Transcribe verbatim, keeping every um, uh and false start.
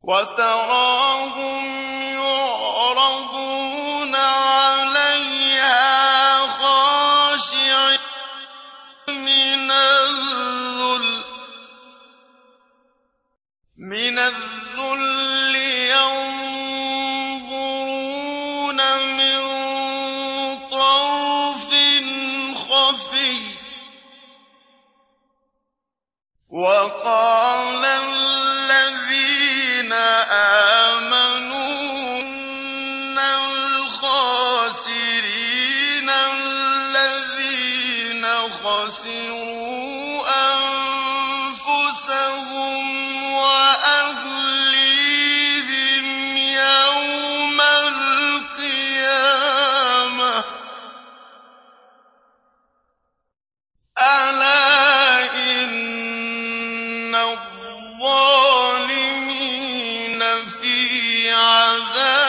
وتراهم يعرضون عليها خاشعين من الذل من الذل ينظرون من طرف خفي وقال الذين آمنوا إن الخاسرين الذين خسروا أنفسهم وأهليهم يوم القيامة ألا إن الظالمين في عذاب